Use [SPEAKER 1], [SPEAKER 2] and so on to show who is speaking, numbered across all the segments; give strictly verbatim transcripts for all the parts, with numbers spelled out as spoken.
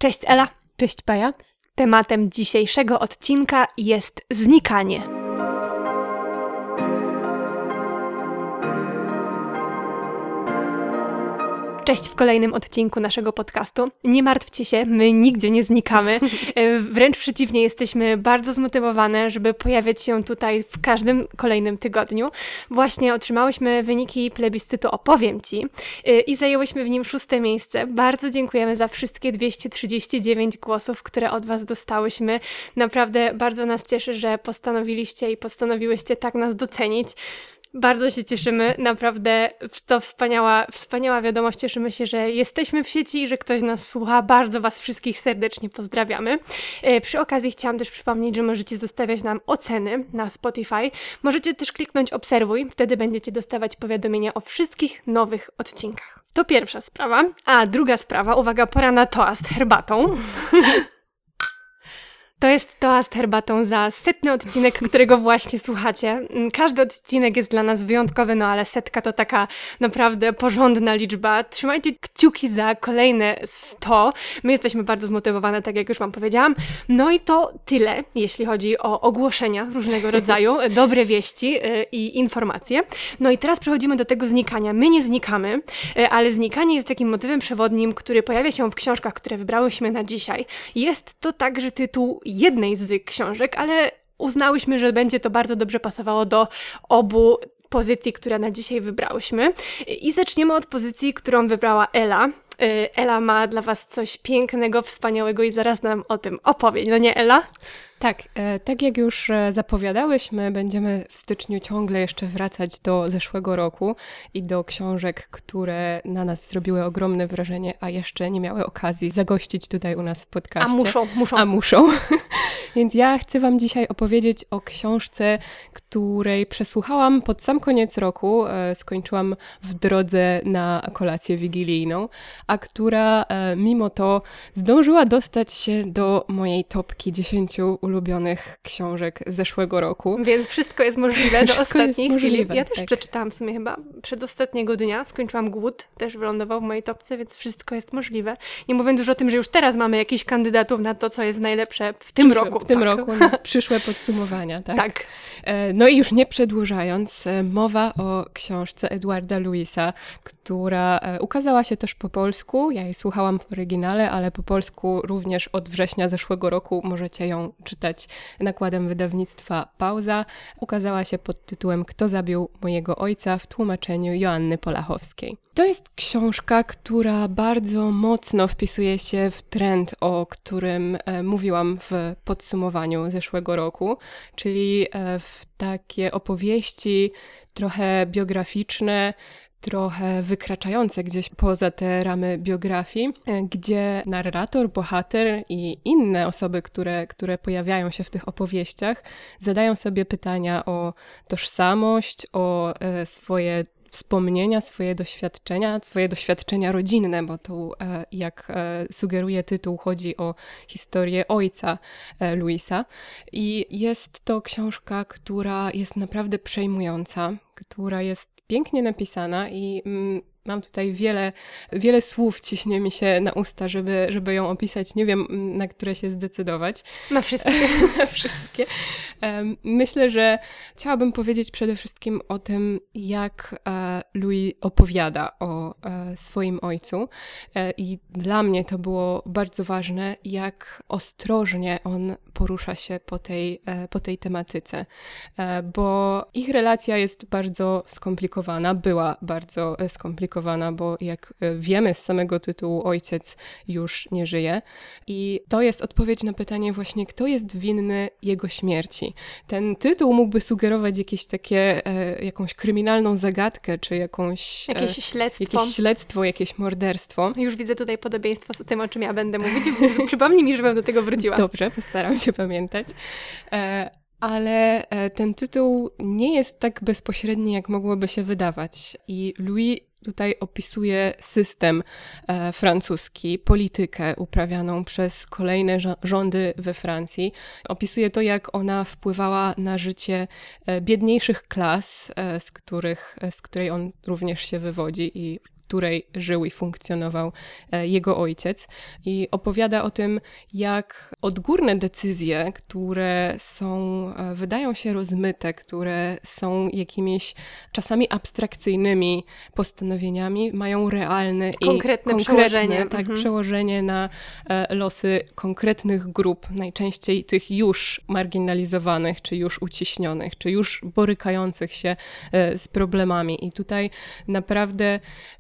[SPEAKER 1] Cześć Ela.
[SPEAKER 2] Cześć Paja.
[SPEAKER 1] Tematem dzisiejszego odcinka jest znikanie. Cześć w kolejnym odcinku naszego podcastu. Nie martwcie się, my nigdzie nie znikamy. Wręcz przeciwnie, jesteśmy bardzo zmotywowane, żeby pojawiać się tutaj w każdym kolejnym tygodniu. Właśnie otrzymałyśmy wyniki plebiscytu Opowiem Ci i zajęłyśmy w nim szóste miejsce. Bardzo dziękujemy za wszystkie dwieście trzydzieści dziewięć głosów, które od Was dostałyśmy. Naprawdę bardzo nas cieszy, że postanowiliście i postanowiłyście tak nas docenić. Bardzo się cieszymy, naprawdę to wspaniała, wspaniała wiadomość, cieszymy się, że jesteśmy w sieci i że ktoś nas słucha. Bardzo Was wszystkich serdecznie pozdrawiamy. E, przy okazji chciałam też przypomnieć, że możecie zostawiać nam oceny na Spotify. Możecie też kliknąć obserwuj, wtedy będziecie dostawać powiadomienia o wszystkich nowych odcinkach. To pierwsza sprawa. A druga sprawa, uwaga, pora na toast herbatą. To jest toast herbatą za setny odcinek, którego właśnie słuchacie. Każdy odcinek jest dla nas wyjątkowy, no ale setka to taka naprawdę porządna liczba. Trzymajcie kciuki za kolejne sto. My jesteśmy bardzo zmotywowane, tak jak już Wam powiedziałam. No i to tyle, jeśli chodzi o ogłoszenia różnego rodzaju, dobre wieści i informacje. No i teraz przechodzimy do tego znikania. My nie znikamy, ale znikanie jest takim motywem przewodnim, który pojawia się w książkach, które wybrałyśmy na dzisiaj. Jest to także tytuł jednej z książek, ale uznałyśmy, że będzie to bardzo dobrze pasowało do obu pozycji, które na dzisiaj wybrałyśmy. I zaczniemy od pozycji, którą wybrała Ela. Ela ma dla Was coś pięknego, wspaniałego i zaraz nam o tym opowie. No nie, Ela?
[SPEAKER 2] Tak, e, tak jak już zapowiadałyśmy, będziemy w styczniu ciągle jeszcze wracać do zeszłego roku i do książek, które na nas zrobiły ogromne wrażenie, a jeszcze nie miały okazji zagościć tutaj u nas w podcaście.
[SPEAKER 1] A muszą, muszą.
[SPEAKER 2] A muszą. Więc ja chcę Wam dzisiaj opowiedzieć o książce, której przesłuchałam pod sam koniec roku, e, skończyłam w drodze na kolację wigilijną, a która e, mimo to zdążyła dostać się do mojej topki dziesięciu ulubionych książek z zeszłego roku.
[SPEAKER 1] Więc wszystko jest możliwe do ostatniej chwili.
[SPEAKER 2] Możliwe,
[SPEAKER 1] ja też
[SPEAKER 2] tak.
[SPEAKER 1] przeczytałam w sumie chyba przedostatniego dnia, skończyłam Głód, też wylądował w mojej topce, więc wszystko jest możliwe. Nie mówiąc już o tym, że już teraz mamy jakichś kandydatów na to, co jest najlepsze w tym
[SPEAKER 2] Przyszłe,
[SPEAKER 1] roku.
[SPEAKER 2] W tym
[SPEAKER 1] tak.
[SPEAKER 2] roku na przyszłe podsumowania, tak?
[SPEAKER 1] Tak.
[SPEAKER 2] No i już nie przedłużając, mowa o książce Edwarda Louisa, która ukazała się też po polsku. Ja jej słuchałam w oryginale, ale po polsku również od września zeszłego roku możecie ją czytać nakładem wydawnictwa Pauza. Ukazała się pod tytułem Kto zabił mojego ojca w tłumaczeniu Joanny Polachowskiej. To jest książka, która bardzo mocno wpisuje się w trend, o którym e, mówiłam w podsumowaniu zeszłego roku, czyli e, w takie opowieści trochę biograficzne, trochę wykraczające gdzieś poza te ramy biografii, gdzie narrator, bohater i inne osoby, które, które pojawiają się w tych opowieściach, zadają sobie pytania o tożsamość, o e, swoje wspomnienia, swoje doświadczenia, swoje doświadczenia rodzinne, bo tu, e, jak e, sugeruje tytuł, chodzi o historię ojca e, Louisa. I jest to książka, która jest naprawdę przejmująca, która jest pięknie napisana i mm, mam tutaj wiele, wiele słów ciśnie mi się na usta, żeby, żeby ją opisać. Nie wiem, na które się zdecydować.
[SPEAKER 1] Na wszystkie.
[SPEAKER 2] na wszystkie. Myślę, że chciałabym powiedzieć przede wszystkim o tym, jak Louis opowiada o swoim ojcu. I dla mnie to było bardzo ważne, jak ostrożnie on porusza się po tej, po tej tematyce. Bo ich relacja jest bardzo skomplikowana, była bardzo skomplikowana, bo jak wiemy z samego tytułu, ojciec już nie żyje. I to jest odpowiedź na pytanie właśnie, kto jest winny jego śmierci. Ten tytuł mógłby sugerować jakieś takie, e, jakąś kryminalną zagadkę, czy jakąś...
[SPEAKER 1] Jakieś śledztwo.
[SPEAKER 2] E, jakieś śledztwo, jakieś morderstwo.
[SPEAKER 1] Już widzę tutaj podobieństwo z tym, o czym ja będę mówić. Przypomnij mi, żebym do tego wróciła.
[SPEAKER 2] Dobrze, postaram się pamiętać. E, ale ten tytuł nie jest tak bezpośredni, jak mogłoby się wydawać. I Louis tutaj opisuje system e, francuski, politykę uprawianą przez kolejne rządy we Francji. Opisuje to, jak ona wpływała na życie e, biedniejszych klas, e, z których, z której on również się wywodzi i której żył i funkcjonował jego ojciec. I opowiada o tym, jak odgórne decyzje, które są, wydają się rozmyte, które są jakimiś czasami abstrakcyjnymi postanowieniami, mają realne
[SPEAKER 1] konkretne
[SPEAKER 2] i konkretne
[SPEAKER 1] przełożenie.
[SPEAKER 2] tak,
[SPEAKER 1] mhm.
[SPEAKER 2] przełożenie na losy konkretnych grup, najczęściej tych już marginalizowanych, czy już uciśnionych, czy już borykających się z problemami. I tutaj naprawdę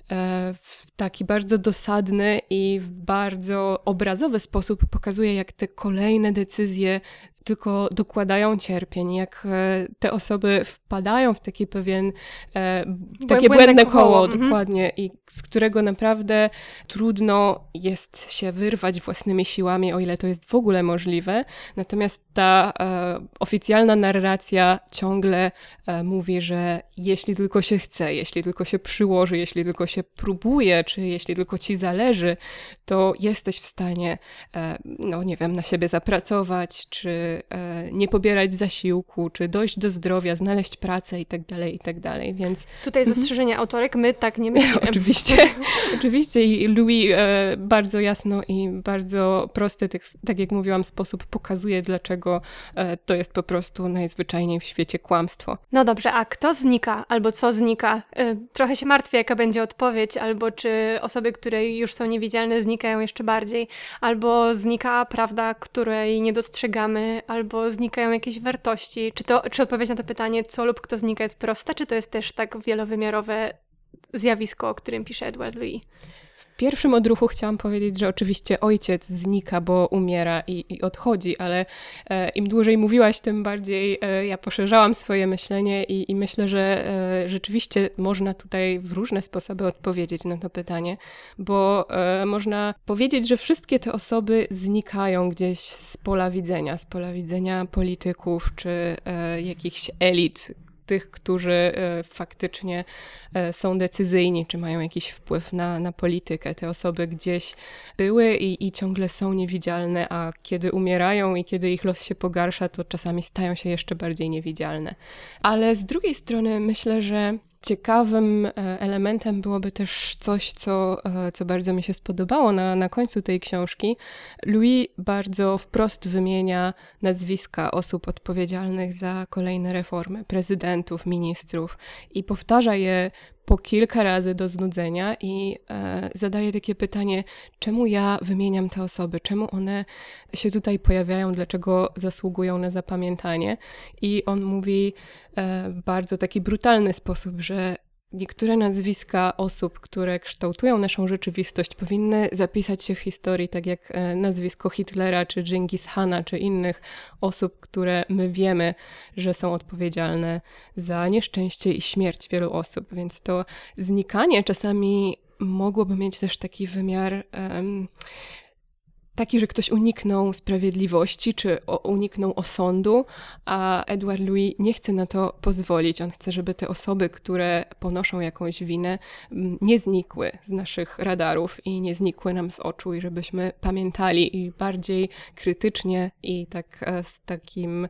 [SPEAKER 2] w taki bardzo dosadny i w bardzo obrazowy sposób pokazuje, jak te kolejne decyzje tylko dokładają cierpień, jak te osoby wpadają w taki pewien, e, takie
[SPEAKER 1] błędne,
[SPEAKER 2] błędne
[SPEAKER 1] koło,
[SPEAKER 2] koło,
[SPEAKER 1] mhm.
[SPEAKER 2] dokładnie, i z którego naprawdę trudno jest się wyrwać własnymi siłami, o ile to jest w ogóle możliwe. Natomiast ta e, oficjalna narracja ciągle e, mówi, że jeśli tylko się chce, jeśli tylko się przyłoży, jeśli tylko się próbuje, czy jeśli tylko ci zależy, to jesteś w stanie, e, no nie wiem, na siebie zapracować, czy nie pobierać zasiłku, czy dojść do zdrowia, znaleźć pracę i tak dalej, i tak dalej, więc...
[SPEAKER 1] Tutaj zastrzeżenia autorek, my tak nie myślimy.
[SPEAKER 2] Oczywiście, oczywiście i Louis e, bardzo jasno i bardzo prosty, tak, tak jak mówiłam, sposób pokazuje, dlaczego e, to jest po prostu najzwyczajniej w świecie kłamstwo.
[SPEAKER 1] No dobrze, a kto znika, albo co znika? E, trochę się martwię, jaka będzie odpowiedź, albo czy osoby, które już są niewidzialne, znikają jeszcze bardziej, albo znika prawda, której nie dostrzegamy, albo znikają jakieś wartości. Czy, to, czy odpowiedź na to pytanie, co lub kto znika, jest prosta, czy to jest też tak wielowymiarowe zjawisko, o którym pisze Edward Louis?
[SPEAKER 2] W pierwszym odruchu chciałam powiedzieć, że oczywiście ojciec znika, bo umiera i, i odchodzi, ale e, im dłużej mówiłaś, tym bardziej e, ja poszerzałam swoje myślenie i, i myślę, że e, rzeczywiście można tutaj w różne sposoby odpowiedzieć na to pytanie, bo e, można powiedzieć, że wszystkie te osoby znikają gdzieś z pola widzenia, z pola widzenia polityków czy e, jakichś elit, tych, którzy e, faktycznie e, są decyzyjni, czy mają jakiś wpływ na, na politykę. Te osoby gdzieś były i, i ciągle są niewidzialne, a kiedy umierają i kiedy ich los się pogarsza, to czasami stają się jeszcze bardziej niewidzialne. Ale z drugiej strony myślę, że ciekawym elementem byłoby też coś, co, co bardzo mi się spodobało na, na końcu tej książki. Louis bardzo wprost wymienia nazwiska osób odpowiedzialnych za kolejne reformy, prezydentów, ministrów i powtarza je po kilka razy do znudzenia i e, zadaje takie pytanie, czemu ja wymieniam te osoby, czemu one się tutaj pojawiają, dlaczego zasługują na zapamiętanie. I on mówi e, w bardzo taki brutalny sposób, że niektóre nazwiska osób, które kształtują naszą rzeczywistość, powinny zapisać się w historii, tak jak e, nazwisko Hitlera, czy Dżingis Hana, czy innych osób, które my wiemy, że są odpowiedzialne za nieszczęście i śmierć wielu osób. Więc to znikanie czasami mogłoby mieć też taki wymiar um, taki, że ktoś uniknął sprawiedliwości, czy o, uniknął osądu, a Edward Louis nie chce na to pozwolić. On chce, żeby te osoby, które ponoszą jakąś winę, nie znikły z naszych radarów i nie znikły nam z oczu i żebyśmy pamiętali i bardziej krytycznie i tak z takim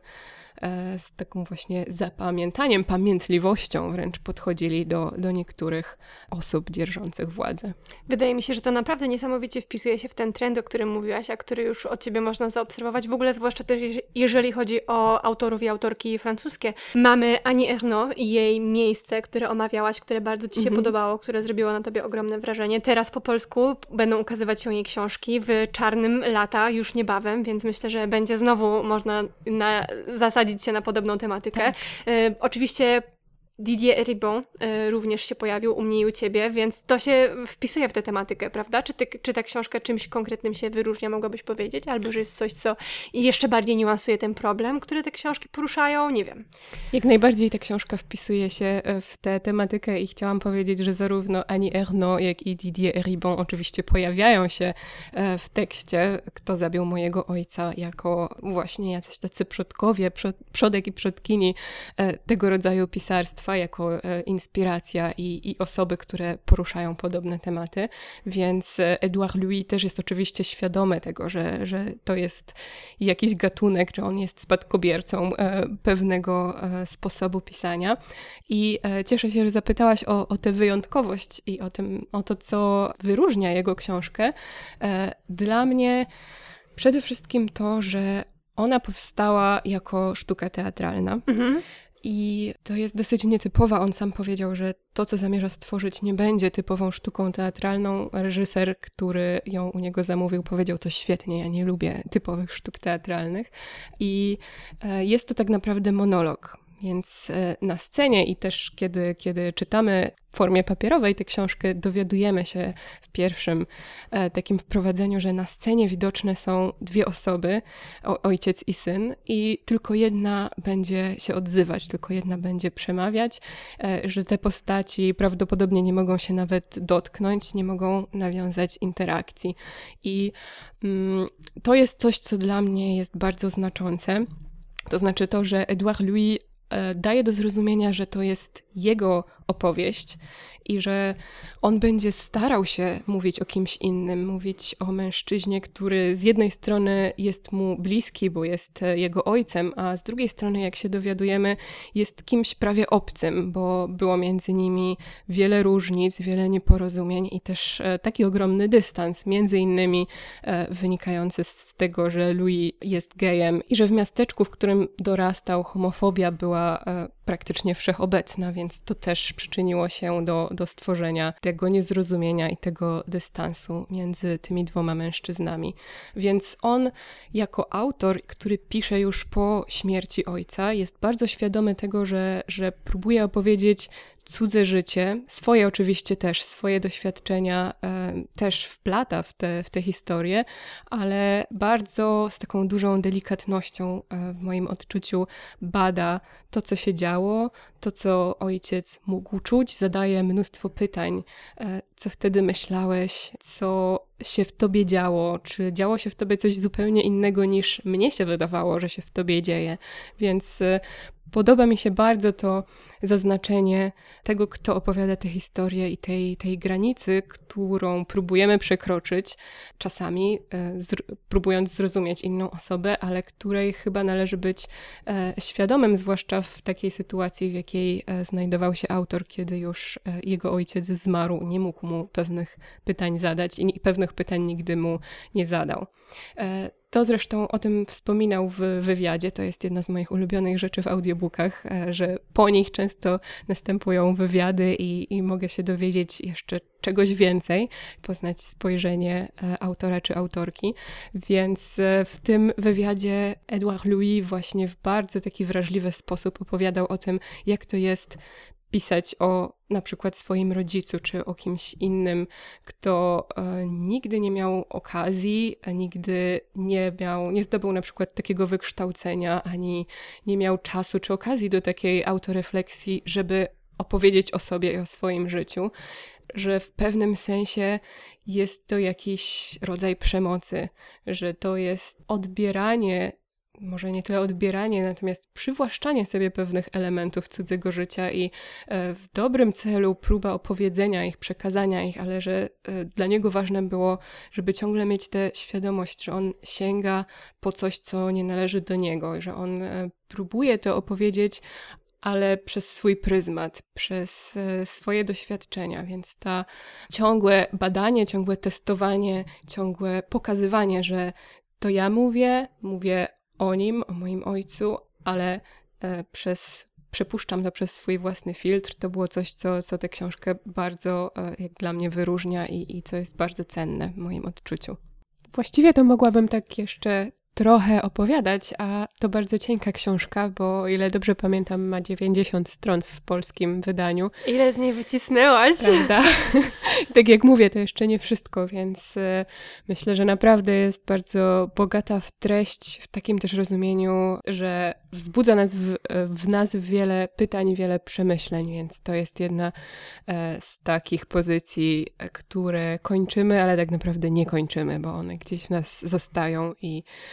[SPEAKER 2] z taką właśnie zapamiętaniem, pamiętliwością wręcz podchodzili do, do niektórych osób dzierżących władzę.
[SPEAKER 1] Wydaje mi się, że to naprawdę niesamowicie wpisuje się w ten trend, o którym mówiłaś, a który już od ciebie można zaobserwować. W ogóle zwłaszcza też jeżeli chodzi o autorów i autorki francuskie. Mamy Annie Ernaux i jej Miejsce, które omawiałaś, które bardzo ci się mhm. podobało, które zrobiło na tobie ogromne wrażenie. Teraz po polsku będą ukazywać się jej książki w Czarnym lata już niebawem, więc myślę, że będzie znowu można na, zasadzić się na podobną tematykę. Tak. E, oczywiście Didier Eribon y, również się pojawił u mnie i u ciebie, więc to się wpisuje w tę tematykę, prawda? Czy, ty, czy ta książka czymś konkretnym się wyróżnia, mogłabyś powiedzieć? Albo że jest coś, co jeszcze bardziej niuansuje ten problem, który te książki poruszają? Nie wiem.
[SPEAKER 2] Jak najbardziej ta książka wpisuje się w tę tematykę i chciałam powiedzieć, że zarówno Annie Ernaux, jak i Didier Eribon oczywiście pojawiają się w tekście Kto zabił mojego ojca, jako właśnie jacyś tacy przodkowie, przod, przodek i przodkini tego rodzaju pisarstwa. autorstwa, jako e, inspiracja i, i osoby, które poruszają podobne tematy, więc Edouard Louis też jest oczywiście świadomy tego, że, że to jest jakiś gatunek, że on jest spadkobiercą e, pewnego e, sposobu pisania i e, cieszę się, że zapytałaś o, o tę wyjątkowość i o, tym, o to, co wyróżnia jego książkę. E, dla mnie przede wszystkim to, że ona powstała jako sztuka teatralna. Mhm. I to jest dosyć nietypowa. On sam powiedział, że to, co zamierza stworzyć, nie będzie typową sztuką teatralną. Reżyser, który ją u niego zamówił, powiedział to świetnie, ja nie lubię typowych sztuk teatralnych. I jest to tak naprawdę monolog. Więc na scenie i też kiedy, kiedy czytamy w formie papierowej tę książkę, dowiadujemy się w pierwszym e, takim wprowadzeniu, że na scenie widoczne są dwie osoby, o, ojciec i syn, i tylko jedna będzie się odzywać, tylko jedna będzie przemawiać, e, że te postaci prawdopodobnie nie mogą się nawet dotknąć, nie mogą nawiązać interakcji. I mm, to jest coś, co dla mnie jest bardzo znaczące. To znaczy to, że Edouard Louis daje do zrozumienia, że to jest jego opowieść i że on będzie starał się mówić o kimś innym, mówić o mężczyźnie, który z jednej strony jest mu bliski, bo jest jego ojcem, a z drugiej strony, jak się dowiadujemy, jest kimś prawie obcym, bo było między nimi wiele różnic, wiele nieporozumień i też taki ogromny dystans, między innymi wynikający z tego, że Louis jest gejem i że w miasteczku, w którym dorastał, homofobia była praktycznie wszechobecna, więc to też przyczyniło się do, do stworzenia tego niezrozumienia i tego dystansu między tymi dwoma mężczyznami. Więc on jako autor, który pisze już po śmierci ojca, jest bardzo świadomy tego, że, że próbuje opowiedzieć cudze życie, swoje oczywiście też, swoje doświadczenia e, też wplata w te, w te historie, ale bardzo z taką dużą delikatnością e, w moim odczuciu bada to, co się działo, to, co ojciec mógł czuć, zadaje mnóstwo pytań. E, co wtedy myślałeś, co się w tobie działo, czy działo się w tobie coś zupełnie innego niż mnie się wydawało, że się w tobie dzieje, więc e, podoba mi się bardzo to zaznaczenie tego, kto opowiada tę historię i tej, tej granicy, którą próbujemy przekroczyć czasami, e, zr- próbując zrozumieć inną osobę, ale której chyba należy być e, świadomym, zwłaszcza w takiej sytuacji, w jakiej e, znajdował się autor, kiedy już e, jego ojciec zmarł, nie mógł mu pewnych pytań zadać i, i pewnych pytań nigdy mu nie zadał. E, To zresztą o tym wspominał w wywiadzie, to jest jedna z moich ulubionych rzeczy w audiobookach, że po nich często następują wywiady i, i mogę się dowiedzieć jeszcze czegoś więcej, poznać spojrzenie autora czy autorki, więc w tym wywiadzie Edouard Louis właśnie w bardzo taki wrażliwy sposób opowiadał o tym, jak to jest pisać o na przykład swoim rodzicu, czy o kimś innym, kto e, nigdy nie miał okazji, nigdy nie miał, nie zdobył na przykład takiego wykształcenia, ani nie miał czasu czy okazji do takiej autorefleksji, żeby opowiedzieć o sobie i o swoim życiu, że w pewnym sensie jest to jakiś rodzaj przemocy, że to jest odbieranie, może nie tyle odbieranie, natomiast przywłaszczanie sobie pewnych elementów cudzego życia i w dobrym celu próba opowiedzenia ich, przekazania ich, ale że dla niego ważne było, żeby ciągle mieć tę świadomość, że on sięga po coś, co nie należy do niego, że on próbuje to opowiedzieć, ale przez swój pryzmat, przez swoje doświadczenia, więc ta ciągłe badanie, ciągłe testowanie, ciągłe pokazywanie, że to ja mówię, mówię o nim, o moim ojcu, ale e, przez, przepuszczam to przez swój własny filtr. To było coś, co, co tę książkę bardzo e, jak dla mnie wyróżnia i, i co jest bardzo cenne w moim odczuciu. Właściwie to mogłabym tak jeszcze trochę opowiadać, a to bardzo cienka książka, bo o ile dobrze pamiętam, ma dziewięćdziesiąt stron w polskim wydaniu.
[SPEAKER 1] Ile z niej wycisnęłaś?
[SPEAKER 2] Prawda? Tak jak mówię, to jeszcze nie wszystko, więc y, myślę, że naprawdę jest bardzo bogata w treść, w takim też rozumieniu, że wzbudza nas w, w nas wiele pytań, wiele przemyśleń, więc to jest jedna e, z takich pozycji, które kończymy, ale tak naprawdę nie kończymy, bo one gdzieś w nas zostają i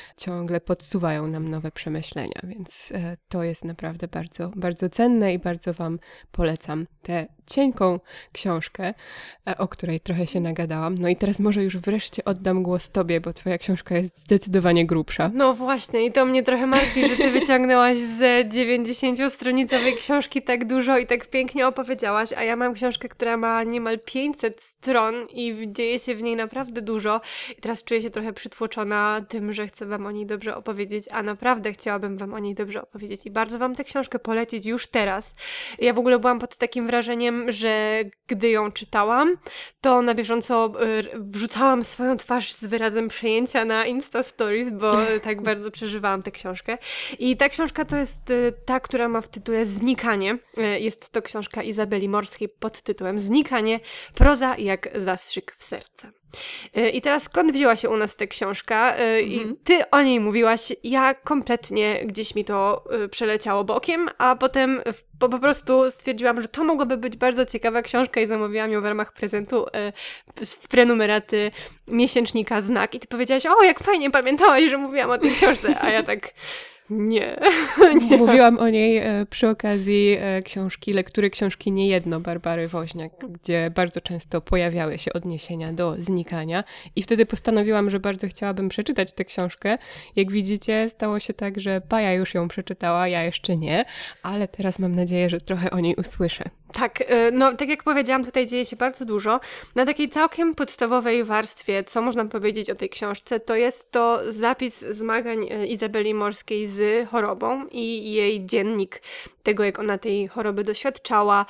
[SPEAKER 2] ciągle podsuwają nam nowe przemyślenia, więc to jest naprawdę bardzo, bardzo cenne i bardzo Wam polecam tę cienką książkę, o której trochę się nagadałam. No i teraz może już wreszcie oddam głos Tobie, bo Twoja książka jest zdecydowanie grubsza.
[SPEAKER 1] No właśnie i to mnie trochę martwi, że Ty wyciągnęłaś z dziewięćdziesięciostronicowej książki tak dużo i tak pięknie opowiedziałaś, a ja mam książkę, która ma niemal pięćset stron i dzieje się w niej naprawdę dużo. I teraz czuję się trochę przytłoczona tym, że chcę Wam o niej dobrze opowiedzieć, a naprawdę chciałabym Wam o niej dobrze opowiedzieć i bardzo Wam tę książkę polecić już teraz. Ja w ogóle byłam pod takim wrażeniem, że gdy ją czytałam, to na bieżąco wrzucałam swoją twarz z wyrazem przejęcia na Insta Stories, bo tak bardzo przeżywałam tę książkę. I ta książka to jest ta, która ma w tytule Znikanie. Jest to książka Izabeli Morskiej pod tytułem Znikanie, proza jak zastrzyk w serce. I teraz skąd wzięła się u nas ta książka? I mhm. Ty o niej mówiłaś, ja kompletnie gdzieś mi to przeleciało bokiem, a potem po, po prostu stwierdziłam, że to mogłaby być bardzo ciekawa książka i zamówiłam ją w ramach prezentu z prenumeraty miesięcznika Znak. I ty powiedziałaś, o jak fajnie pamiętałaś, że mówiłam o tej książce, a ja tak... Nie, nie.
[SPEAKER 2] Mówiłam o niej e, przy okazji e, książki, lektury książki Niejedno Barbary Woźniak, gdzie bardzo często pojawiały się odniesienia do znikania i wtedy postanowiłam, że bardzo chciałabym przeczytać tę książkę. Jak widzicie, stało się tak, że Paja już ją przeczytała, ja jeszcze nie, ale teraz mam nadzieję, że trochę o niej usłyszę.
[SPEAKER 1] Tak, no tak jak powiedziałam, tutaj dzieje się bardzo dużo. Na takiej całkiem podstawowej warstwie, co można powiedzieć o tej książce, to jest to zapis zmagań Izabeli Morskiej z chorobą i jej dziennik tego, jak ona tej choroby doświadczała,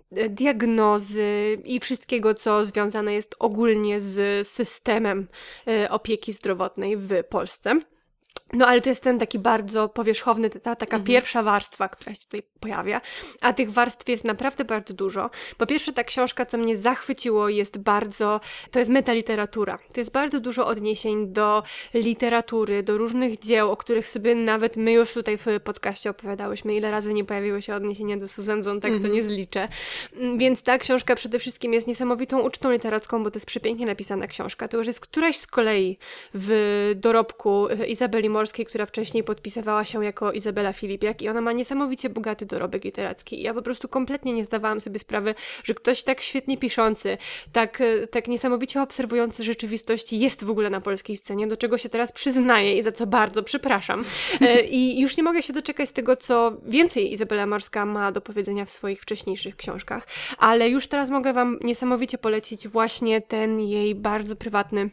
[SPEAKER 1] diagnozy i wszystkiego, co związane jest ogólnie z systemem opieki zdrowotnej w Polsce. No ale to jest ten taki bardzo powierzchowny, ta taka mhm. pierwsza warstwa, która się tutaj pojawia, a tych warstw jest naprawdę bardzo dużo. Po pierwsze ta książka, co mnie zachwyciło, jest bardzo, to jest metaliteratura. To jest bardzo dużo odniesień do literatury, do różnych dzieł, o których sobie nawet my już tutaj w podcaście opowiadałyśmy, ile razy nie pojawiły się odniesienia do Susan Sontag, mhm. to nie zliczę. Więc ta książka przede wszystkim jest niesamowitą ucztą literacką, bo to jest przepięknie napisana książka. To już jest któraś z kolei w dorobku Izabeli Morskiej, która wcześniej podpisywała się jako Izabela Filipiak i ona ma niesamowicie bogaty dorobek literacki. I ja po prostu kompletnie nie zdawałam sobie sprawy, że ktoś tak świetnie piszący, tak, tak niesamowicie obserwujący rzeczywistość jest w ogóle na polskiej scenie, do czego się teraz przyznaję i za co bardzo przepraszam. I już nie mogę się doczekać tego, co więcej Izabela Morska ma do powiedzenia w swoich wcześniejszych książkach, ale już teraz mogę Wam niesamowicie polecić właśnie ten jej bardzo prywatny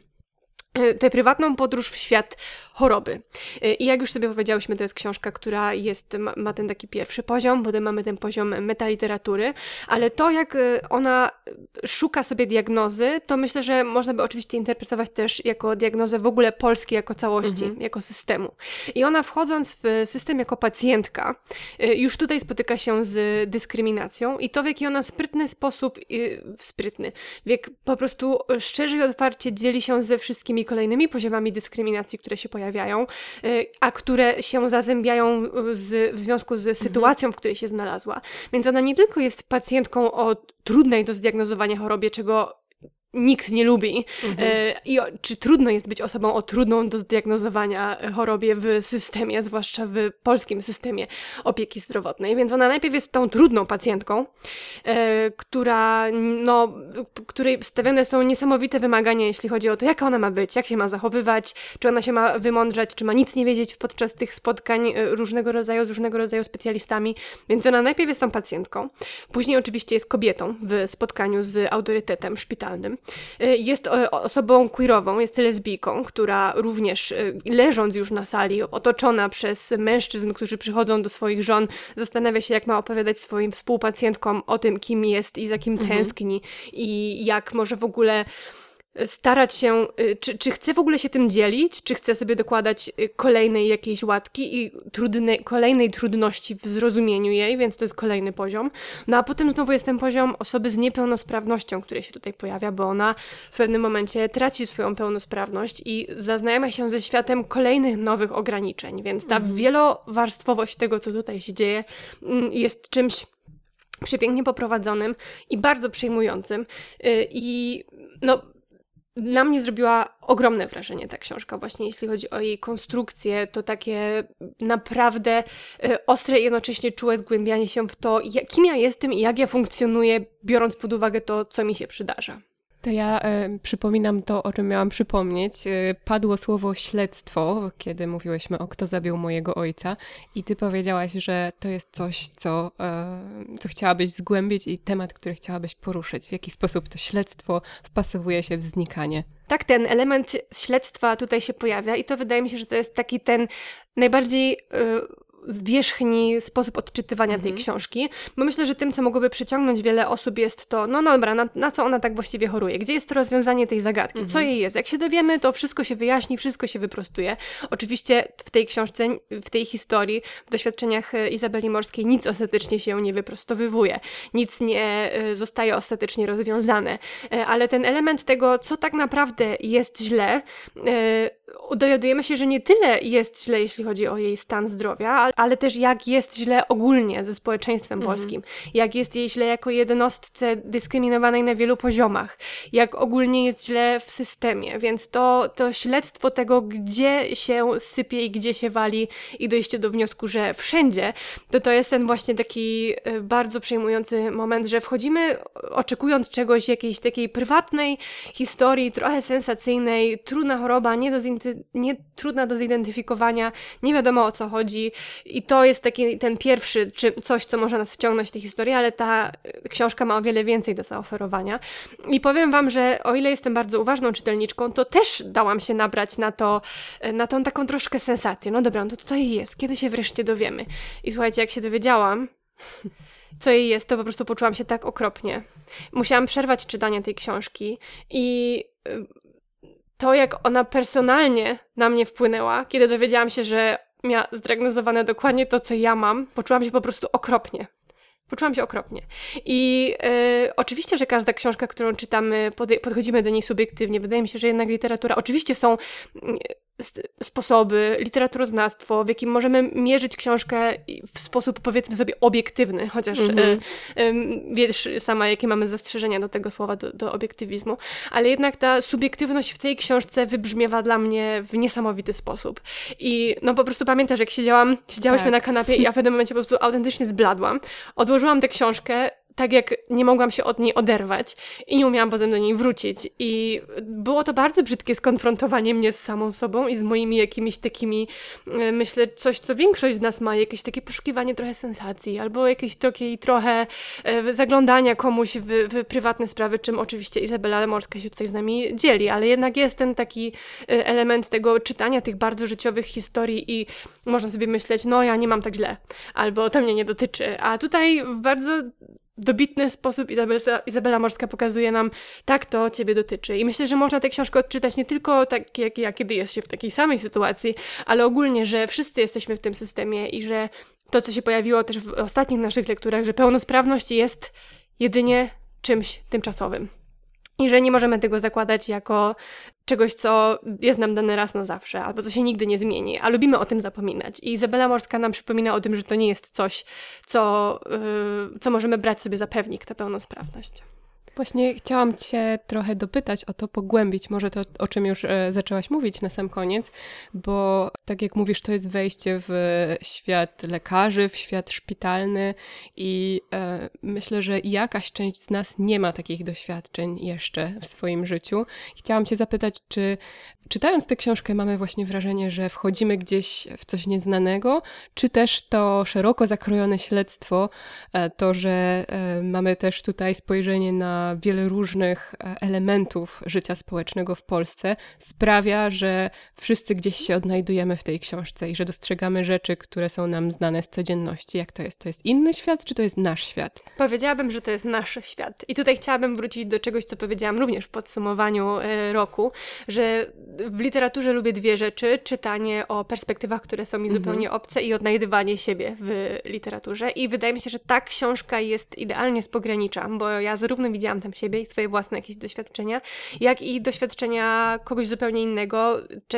[SPEAKER 1] tę prywatną podróż w świat choroby. I jak już sobie powiedziałyśmy, to jest książka, która jest, ma, ma ten taki pierwszy poziom, potem mamy ten poziom metaliteratury, ale to, jak ona szuka sobie diagnozy, to myślę, że można by oczywiście interpretować też jako diagnozę w ogóle Polski jako całości, mhm. jako systemu. I ona wchodząc w system jako pacjentka, już tutaj spotyka się z dyskryminacją i to, w jaki ona sprytny sposób, sprytny, w jak po prostu szczerze i otwarcie dzieli się ze wszystkimi kolejnymi poziomami dyskryminacji, które się pojawiają, a które się zazębiają z, w związku z sytuacją, w której się znalazła. Więc ona nie tylko jest pacjentką o trudnej do zdiagnozowania chorobie, czego nikt nie lubi. Mhm. E, I o, czy trudno jest być osobą o trudną do zdiagnozowania chorobie w systemie, zwłaszcza w polskim systemie opieki zdrowotnej. Więc ona najpierw jest tą trudną pacjentką, e, która, no, której stawiane są niesamowite wymagania, jeśli chodzi o to, jaka ona ma być, jak się ma zachowywać, czy ona się ma wymądrzać, czy ma nic nie wiedzieć podczas tych spotkań różnego rodzaju, z różnego rodzaju specjalistami. Więc ona najpierw jest tą pacjentką. Później oczywiście jest kobietą w spotkaniu z autorytetem szpitalnym. Jest osobą queerową, jest lesbijką, która również leżąc już na sali, otoczona przez mężczyzn, którzy przychodzą do swoich żon, zastanawia się, jak ma opowiadać swoim współpacjentkom o tym, kim jest i za kim mhm. tęskni i jak może w ogóle starać się, czy, czy chce w ogóle się tym dzielić, czy chce sobie dokładać kolejnej jakiejś łatki i trudnej, kolejnej trudności w zrozumieniu jej, więc to jest kolejny poziom. No a potem znowu jest ten poziom osoby z niepełnosprawnością, który się tutaj pojawia, bo ona w pewnym momencie traci swoją pełnosprawność i zaznajomia się ze światem kolejnych nowych ograniczeń, więc ta mhm. wielowarstwowość tego, co tutaj się dzieje, jest czymś przepięknie poprowadzonym i bardzo przejmującym. I no Na mnie zrobiła ogromne wrażenie ta książka, właśnie jeśli chodzi o jej konstrukcję, to takie naprawdę y, ostre i jednocześnie czułe zgłębianie się w to, jak, kim ja jestem i jak ja funkcjonuję, biorąc pod uwagę to, co mi się przydarza.
[SPEAKER 2] To ja e, przypominam to, o czym miałam przypomnieć. E, padło słowo śledztwo, kiedy mówiłyśmy o Kto zabił mojego ojca i ty powiedziałaś, że to jest coś, co, e, co chciałabyś zgłębić i temat, który chciałabyś poruszyć. W jaki sposób to śledztwo wpasowuje się w znikanie?
[SPEAKER 1] Tak, ten element śledztwa tutaj się pojawia i to wydaje mi się, że to jest taki ten najbardziej... Y- zwierzchni sposób odczytywania tej mm-hmm. książki, bo myślę, że tym, co mogłoby przyciągnąć wiele osób jest to, no dobra, na, na co ona tak właściwie choruje? Gdzie jest to rozwiązanie tej zagadki? Mm-hmm. Co jej jest? Jak się dowiemy, to wszystko się wyjaśni, wszystko się wyprostuje. Oczywiście w tej książce, w tej historii, w doświadczeniach Izabeli Morskiej nic ostatecznie się nie wyprostowywuje. Nic nie zostaje ostatecznie rozwiązane. Ale ten element tego, co tak naprawdę jest źle, dowiadujemy się, że nie tyle jest źle, jeśli chodzi o jej stan zdrowia, ale też jak jest źle ogólnie ze społeczeństwem mm. polskim. Jak jest jej źle jako jednostce dyskryminowanej na wielu poziomach. Jak ogólnie jest źle w systemie. Więc to, to śledztwo tego, gdzie się sypie i gdzie się wali i dojście do wniosku, że wszędzie, to to jest ten właśnie taki bardzo przejmujący moment, że wchodzimy oczekując czegoś, jakiejś takiej prywatnej historii, trochę sensacyjnej, trudna choroba, nie do zinty- nie trudna do zidentyfikowania, nie wiadomo o co chodzi i to jest taki ten pierwszy, czy coś, co może nas wciągnąć w tę historię, ale ta książka ma o wiele więcej do zaoferowania i powiem wam, że o ile jestem bardzo uważną czytelniczką, to też dałam się nabrać na to, na tą taką troszkę sensację. No dobra, no to co jej jest? Kiedy się wreszcie dowiemy? I słuchajcie, jak się dowiedziałam, co jej jest, to po prostu poczułam się tak okropnie. Musiałam przerwać czytanie tej książki i to, jak ona personalnie na mnie wpłynęła, kiedy dowiedziałam się, że miała zdiagnozowane dokładnie to, co ja mam, poczułam się po prostu okropnie. Poczułam się okropnie. I yy, oczywiście, że każda książka, którą czytamy, pod, podchodzimy do niej subiektywnie. Wydaje mi się, że jednak literatura... Oczywiście są yy, sposoby, literaturoznawstwo, w jakim możemy mierzyć książkę w sposób, powiedzmy sobie, obiektywny, chociaż mm-hmm. yy, yy, wiesz sama, jakie mamy zastrzeżenia do tego słowa, do, do obiektywizmu. Ale jednak ta subiektywność w tej książce wybrzmiewa dla mnie w niesamowity sposób. I no po prostu pamiętasz, jak siedziałam, siedziałyśmy tak. na kanapie i ja w pewnym momencie po prostu autentycznie zbladłam. Odłożyłam tę książkę, tak jak nie mogłam się od niej oderwać i nie umiałam potem do niej wrócić. I było to bardzo brzydkie skonfrontowanie mnie z samą sobą i z moimi jakimiś takimi, myślę, coś, co większość z nas ma, jakieś takie poszukiwanie trochę sensacji, albo jakieś trochę, trochę zaglądania komuś w, w prywatne sprawy, czym oczywiście Izabela Morska się tutaj z nami dzieli, ale jednak jest ten taki element tego czytania tych bardzo życiowych historii i można sobie myśleć, no ja nie mam tak źle, albo to mnie nie dotyczy. A tutaj w bardzo dobitny sposób Izabela, Izabela Morska pokazuje nam, tak to ciebie dotyczy. I myślę, że można tę książkę odczytać nie tylko tak jak ja, kiedy jest się w takiej samej sytuacji, ale ogólnie, że wszyscy jesteśmy w tym systemie i że to, co się pojawiło też w ostatnich naszych lekturach, że pełnosprawność jest jedynie czymś tymczasowym. I że nie możemy tego zakładać jako czegoś, co jest nam dane raz na zawsze, albo co się nigdy nie zmieni, a lubimy o tym zapominać. I Izabela Morska nam przypomina o tym, że to nie jest coś, co, yy, co możemy brać sobie za pewnik, ta pełnosprawność.
[SPEAKER 2] Właśnie chciałam cię trochę dopytać o to, pogłębić może to, o czym już e, zaczęłaś mówić na sam koniec, bo tak jak mówisz, to jest wejście w świat lekarzy, w świat szpitalny i e, myślę, że jakaś część z nas nie ma takich doświadczeń jeszcze w swoim życiu. Chciałam cię zapytać, czy czytając tę książkę mamy właśnie wrażenie, że wchodzimy gdzieś w coś nieznanego, czy też to szeroko zakrojone śledztwo, to, że mamy też tutaj spojrzenie na wiele różnych elementów życia społecznego w Polsce, sprawia, że wszyscy gdzieś się odnajdujemy w tej książce i że dostrzegamy rzeczy, które są nam znane z codzienności. Jak to jest? To jest inny świat, czy to jest nasz świat?
[SPEAKER 1] Powiedziałabym, że to jest nasz świat. I tutaj chciałabym wrócić do czegoś, co powiedziałam również w podsumowaniu roku, że w literaturze lubię dwie rzeczy. Czytanie o perspektywach, które są mi mhm. zupełnie obce i odnajdywanie siebie w literaturze. I wydaje mi się, że ta książka jest idealnie z pogranicza, bo ja zarówno widziałam tam siebie i swoje własne jakieś doświadczenia, jak i doświadczenia kogoś zupełnie innego, cze-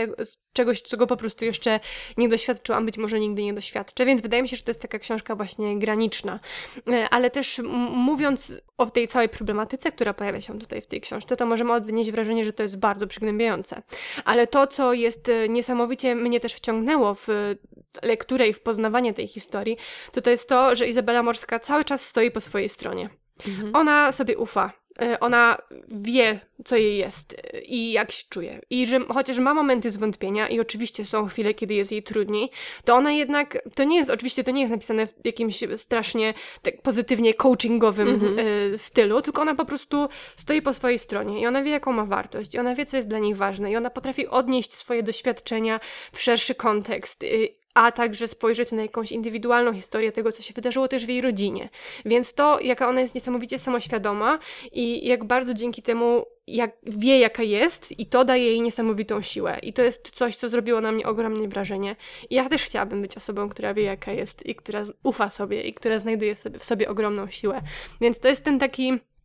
[SPEAKER 1] czegoś, czego po prostu jeszcze nie doświadczyłam, być może nigdy nie doświadczę, więc wydaje mi się, że to jest taka książka właśnie graniczna. Ale też m- mówiąc o tej całej problematyce, która pojawia się tutaj w tej książce, to możemy odnieść wrażenie, że to jest bardzo przygnębiające. Ale to, co jest niesamowicie mnie też wciągnęło w lekturę i w poznawanie tej historii, to to jest to, że Izabela Morska cały czas stoi po swojej stronie. Mhm. Ona sobie ufa. Ona wie, co jej jest i jak się czuje. I że chociaż ma momenty zwątpienia i oczywiście są chwile, kiedy jest jej trudniej, to ona jednak, to nie jest, oczywiście to nie jest napisane w jakimś strasznie tak pozytywnie coachingowym mm-hmm. y, stylu, tylko ona po prostu stoi po swojej stronie i ona wie, jaką ma wartość i ona wie, co jest dla niej ważne i ona potrafi odnieść swoje doświadczenia w szerszy kontekst, y, a także spojrzeć na jakąś indywidualną historię tego, co się wydarzyło też w jej rodzinie. Więc to, jaka ona jest niesamowicie samoświadoma i jak bardzo dzięki temu jak wie, jaka jest i to daje jej niesamowitą siłę. I to jest coś, co zrobiło na mnie ogromne wrażenie. I ja też chciałabym być osobą, która wie, jaka jest i która ufa sobie i która znajduje sobie, w sobie ogromną siłę. Więc to jest ten taki...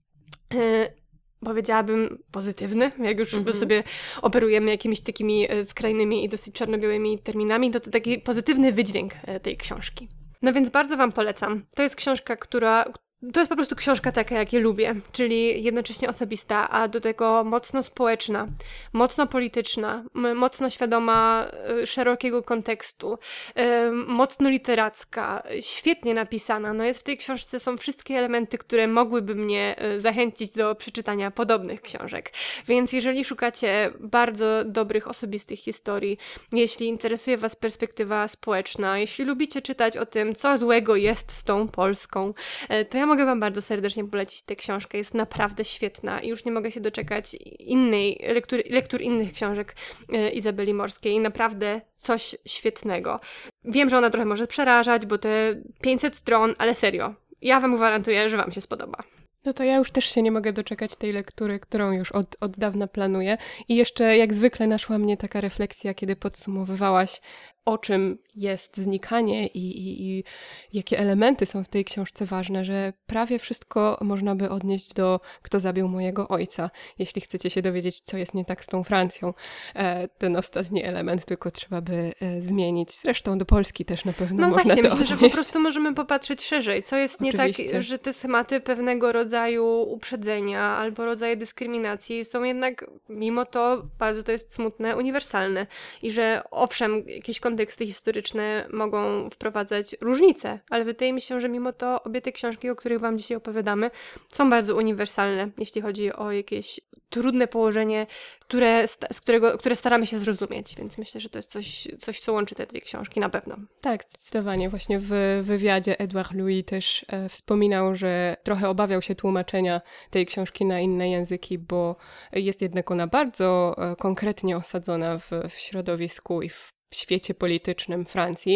[SPEAKER 1] Yy, powiedziałabym pozytywny, jak już mm-hmm. sobie operujemy jakimiś takimi skrajnymi i dosyć czarno-białymi terminami, to to taki pozytywny wydźwięk tej książki. No więc bardzo Wam polecam. To jest książka, która... To jest po prostu książka taka, jak je lubię, czyli jednocześnie osobista, a do tego mocno społeczna, mocno polityczna, m- mocno świadoma y, szerokiego kontekstu, y, mocno literacka, świetnie napisana. No jest w tej książce, są wszystkie elementy, które mogłyby mnie y, zachęcić do przeczytania podobnych książek. Więc jeżeli szukacie bardzo dobrych, osobistych historii, jeśli interesuje Was perspektywa społeczna, jeśli lubicie czytać o tym, co złego jest z tą Polską, y, to ja mogę Wam bardzo serdecznie polecić tę książkę. Jest naprawdę świetna i już nie mogę się doczekać innej lektur, lektur innych książek e, Izabeli Morskiej. Naprawdę coś świetnego. Wiem, że ona trochę może przerażać, bo te pięćset stron, ale serio, ja Wam gwarantuję, że Wam się spodoba.
[SPEAKER 2] No to ja już też się nie mogę doczekać tej lektury, którą już od, od dawna planuję. I jeszcze jak zwykle naszła mnie taka refleksja, kiedy podsumowywałaś, o czym jest znikanie i, i, i jakie elementy są w tej książce ważne, że prawie wszystko można by odnieść do Kto zabił mojego ojca, jeśli chcecie się dowiedzieć, co jest nie tak z tą Francją. E, ten ostatni element tylko trzeba by e, zmienić. Zresztą do Polski też na pewno
[SPEAKER 1] no
[SPEAKER 2] można
[SPEAKER 1] właśnie,
[SPEAKER 2] to
[SPEAKER 1] myślę,
[SPEAKER 2] odnieść.
[SPEAKER 1] że po prostu możemy popatrzeć szerzej. Co jest
[SPEAKER 2] Oczywiście.
[SPEAKER 1] nie tak, że te schematy pewnego rodzaju uprzedzenia albo rodzaje dyskryminacji są jednak, mimo to, bardzo to jest smutne, uniwersalne. I że owszem, jakieś konteksty historyczne mogą wprowadzać różnice, ale wydaje mi się, że mimo to obie te książki, o których Wam dzisiaj opowiadamy, są bardzo uniwersalne, jeśli chodzi o jakieś trudne położenie, które, z którego, które staramy się zrozumieć, więc myślę, że to jest coś, coś co łączy te dwie książki na pewno.
[SPEAKER 2] Tak, zdecydowanie. Właśnie w wywiadzie Edouard Louis też e, wspominał, że trochę obawiał się tłumaczenia tej książki na inne języki, bo jest jednak ona bardzo e, konkretnie osadzona w, w środowisku i w w świecie politycznym Francji,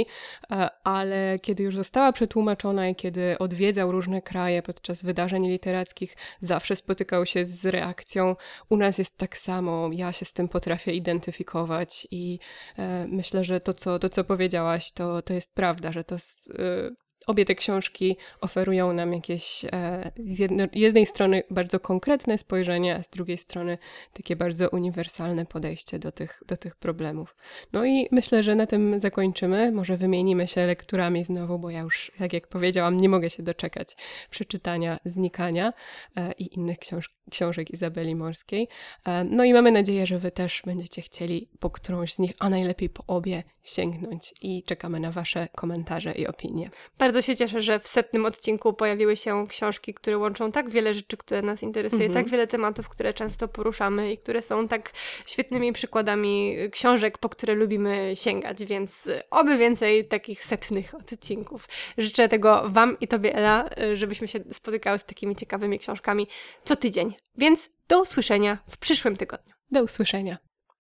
[SPEAKER 2] ale kiedy już została przetłumaczona i kiedy odwiedzał różne kraje podczas wydarzeń literackich, zawsze spotykał się z reakcją: u nas jest tak samo, ja się z tym potrafię identyfikować i e, myślę, że to co, to, co powiedziałaś, to, to jest prawda, że to e, obie te książki oferują nam jakieś e, z jedno, jednej strony bardzo konkretne spojrzenie, a z drugiej strony takie bardzo uniwersalne podejście do tych, do tych problemów. No i myślę, że na tym zakończymy. Może wymienimy się lekturami znowu, bo ja już, tak jak powiedziałam, nie mogę się doczekać przeczytania Znikania e, i innych książ- książek Izabeli Morskiej. E, no i mamy nadzieję, że Wy też będziecie chcieli po którąś z nich, a najlepiej po obie, sięgnąć i czekamy na Wasze komentarze i opinie.
[SPEAKER 1] Bardzo się cieszę, że w setnym odcinku pojawiły się książki, które łączą tak wiele rzeczy, które nas interesuje, mm-hmm. tak wiele tematów, które często poruszamy i które są tak świetnymi przykładami książek, po które lubimy sięgać, więc oby więcej takich setnych odcinków. Życzę tego Wam i Tobie, Ela, żebyśmy się spotykały z takimi ciekawymi książkami co tydzień. Więc do usłyszenia w przyszłym tygodniu.
[SPEAKER 2] Do usłyszenia.